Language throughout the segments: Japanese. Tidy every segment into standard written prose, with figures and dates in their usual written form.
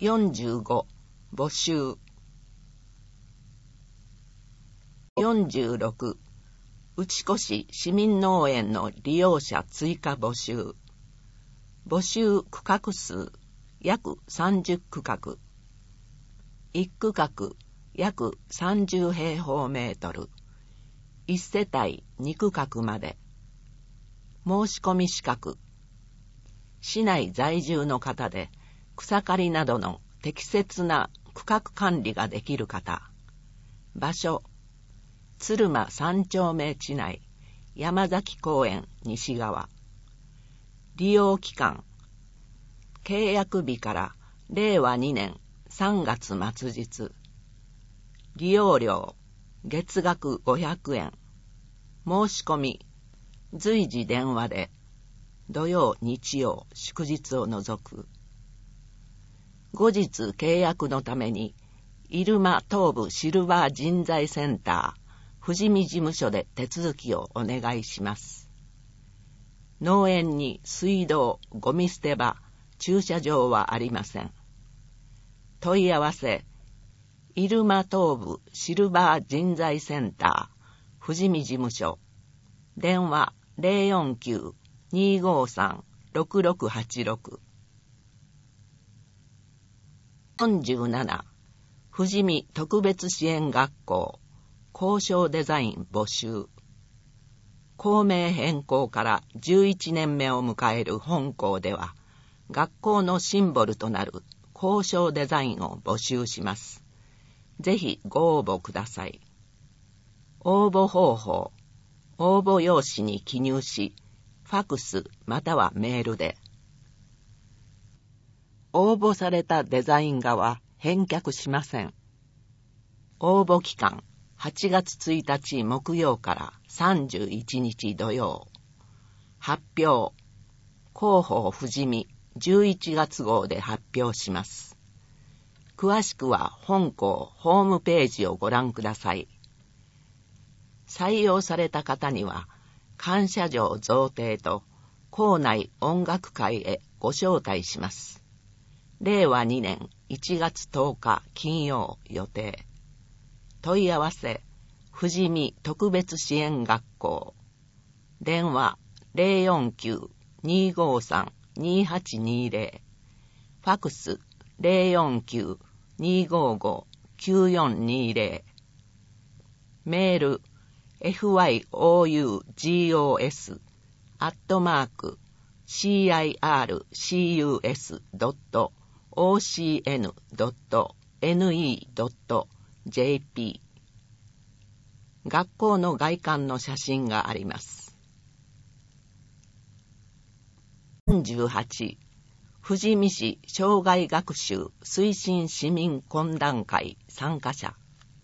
45募集。46内越市民農園の利用者追加募集。募集区画数約30区画。1区画約30平方メートル。1世帯2区画まで。申し込み資格。市内在住の方で草刈りなどの適切な区画管理ができる方。場所鶴間3丁目地内山崎公園西側。利用期間契約日から令和2年3月末日。利用料月額500円。申し込み随時電話で。土曜日曜祝日を除く。後日契約のために入間東部シルバー人材センター富士見事務所で手続きをお願いします。農園に水道、ゴミ捨て場、駐車場はありません。問い合わせ入間東部シルバー人材センター富士見事務所。電話049-253-6686。47富士見特別支援学校校章デザイン募集。校名変更から11年目を迎える本校では、学校のシンボルとなる校章デザインを募集します。ぜひご応募ください。応募方法、応募用紙に記入し、ファクスまたはメールで。応募されたデザイン画は返却しません。応募期間8月1日木曜から31日土曜。発表広報富士見11月号で発表します。詳しくは本校ホームページをご覧ください。採用された方には感謝状贈呈と校内音楽会へご招待します。令和2年1月10日金曜予定。問い合わせ富士見特別支援学校。電話049-253-2820。ファクス049-255-9420。メールfyous@circus.ocn.ne.jp。 学校の外観の写真があります。48富士見市障害学習推進市民懇談会参加者。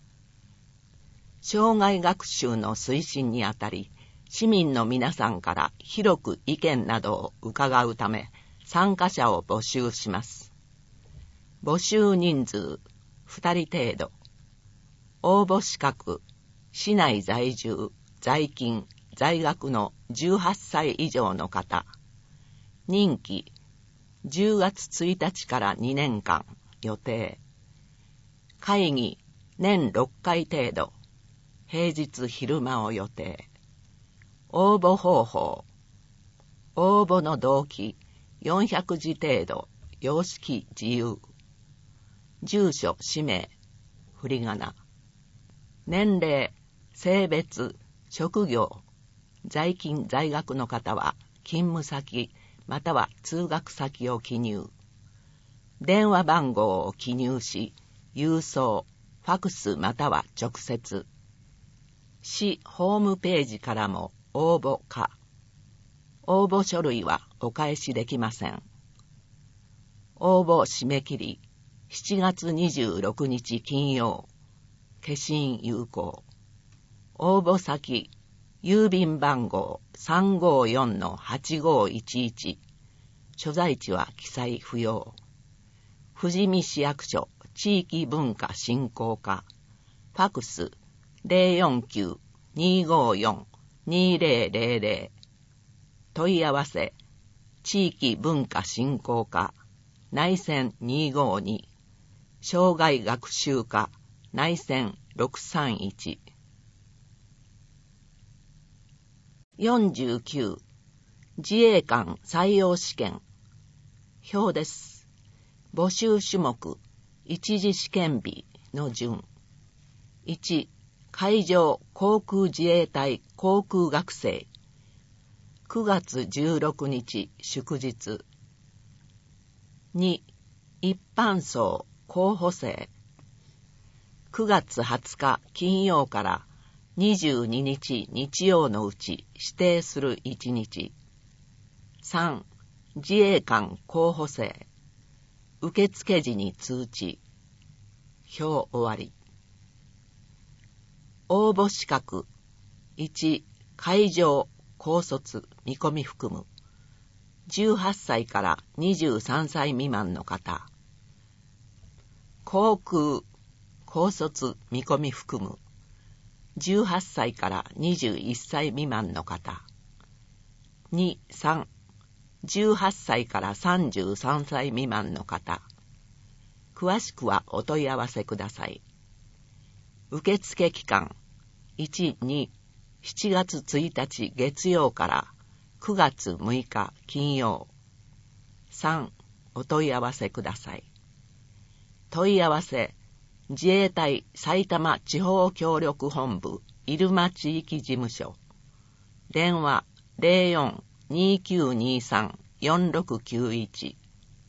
障害学習の推進にあたり、市民の皆さんから広く意見などを伺うため、参加者を募集します。募集人数2人程度。応募資格、市内在住、在勤、在学の18歳以上の方。任期、10月1日から2年間予定。会議、年6回程度。平日昼間を予定。応募方法。応募の動機、400字程度、様式自由。住所、氏名、振り仮名。年齢、性別、職業。在勤在学の方は、勤務先、または通学先を記入。電話番号を記入し、郵送、ファクスまたは直接。市ホームページからも応募可。応募書類はお返しできません。応募締め切り7月26日金曜。消印有効。応募先郵便番号 354-8511。所在地は記載不要。富士見市役所地域文化振興課。ファクス049-254-2000。問い合わせ地域文化振興課内線252、生涯学習科内線631。49、自衛官採用試験。表です。募集種目、一次試験日の順。1、海上航空自衛隊航空学生。9月16日祝日。2、一般層候補生。9月20日金曜から22日日曜のうち指定する1日。3、自衛官候補生。受付時に通知。表終わり。応募資格。1、海上、高卒、見込み含む。18歳から23歳未満の方。航空、高卒、見込み含む。18歳から21歳未満の方。2、3、18歳から33歳未満の方。詳しくはお問い合わせください。受付期間。1、2、7月1日月曜から9月6日金曜。3、お問い合わせください。問い合わせ、自衛隊埼玉地方協力本部入間地域事務所。電話 04-2923-4691。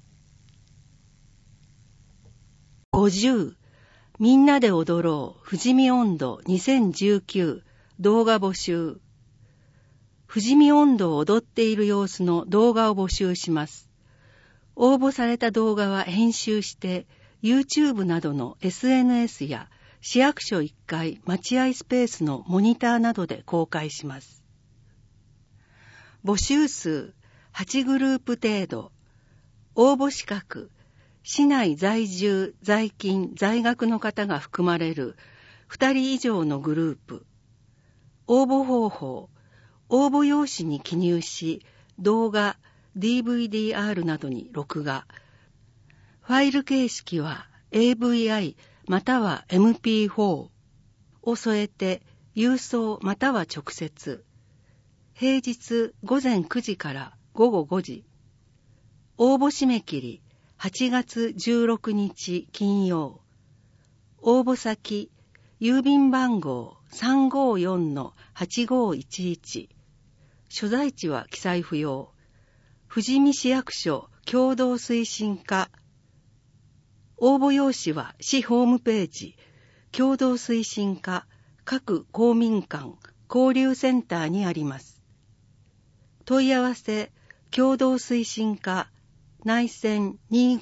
50、みんなで踊ろう富士見音頭2019動画募集。富士見音頭を踊っている様子の動画を募集します。応募された動画は編集して YouTube などの SNS や市役所1階待合スペースのモニターなどで公開します。募集数8グループ程度。応募資格、市内在住、在勤、在学の方が含まれる2人以上のグループ。応募方法、応募用紙に記入し、動画、DVD-R などに録画。ファイル形式は AVI または MP4 を添えて郵送または直接。平日午前9時から午後5時。応募締め切り8月16日金曜。応募先、郵便番号 354-8511。所在地は記載不要。富士見市役所共同推進課。応募用紙は市ホームページ、共同推進課、各公民館、交流センターにあります。問い合わせ、共同推進課、内線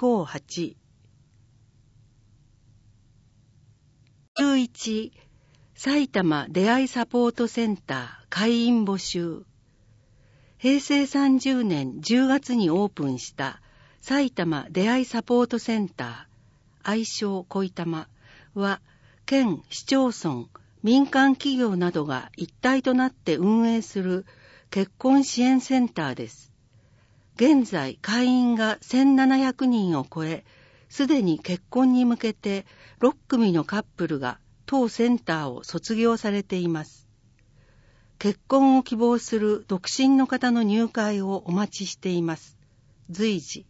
258。11、埼玉出会いサポートセンター会員募集。平成30年10月にオープンした埼玉出会いサポートセンター、愛称恋玉は、県、市町村、民間企業などが一体となって運営する結婚支援センターです。現在会員が1700人を超え、すでに結婚に向けて6組のカップルが当センターを卒業されています。結婚を希望する独身の方の入会をお待ちしています。随時。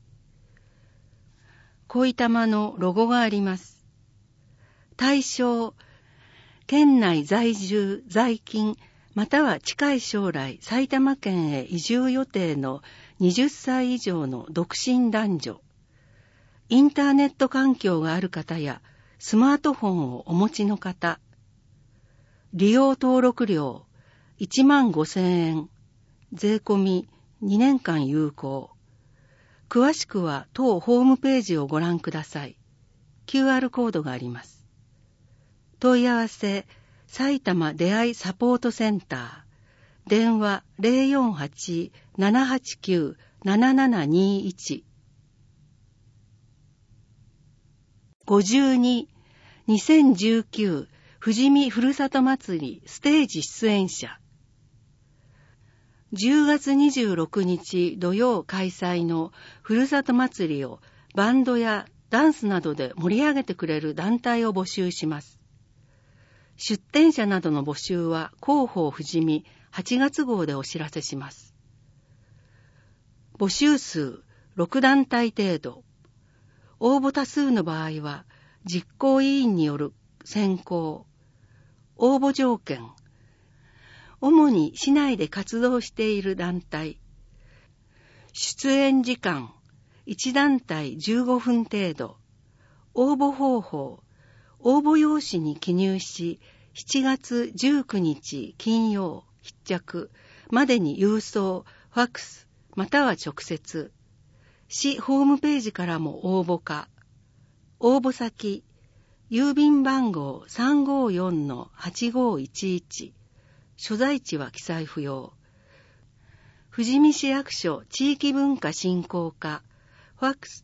恋玉のロゴがあります。対象、県内在住、在勤、または近い将来埼玉県へ移住予定の20歳以上の独身男女。インターネット環境がある方やスマートフォンをお持ちの方。利用登録料15,000円。税込み2年間有効。詳しくは当ホームページをご覧ください。QR コードがあります。問い合わせ、埼玉出会いサポートセンター。電話 048-789-7721。52、2019富士見ふるさと祭りステージ出演者。10月26日土曜開催のふるさと祭りをバンドやダンスなどで盛り上げてくれる団体を募集します。出展者などの募集は広報ふじみ8月号でお知らせします。募集数6団体程度。応募多数の場合は実行委員による選考。応募条件。主に市内で活動している団体。出演時間。1団体15分程度。応募方法。応募用紙に記入し、7月19日金曜必着までに郵送、ファックス、または直接。市ホームページからも応募可。応募先。郵便番号 354-8511。所在地は記載不要。富士見市役所地域文化振興課。ファックス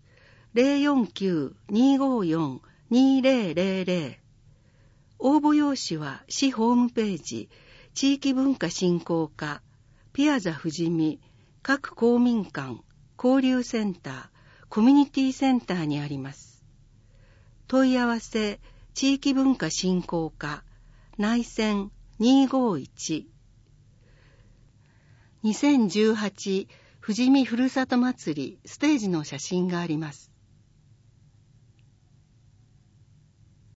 049-254-2000。応募用紙は市ホームページ、地域文化振興課、ピアザ富士見、各公民館、交流センター、コミュニティセンターにあります。問い合わせ、地域文化振興課、内線251。2018富士見ふるさと祭りステージの写真があります。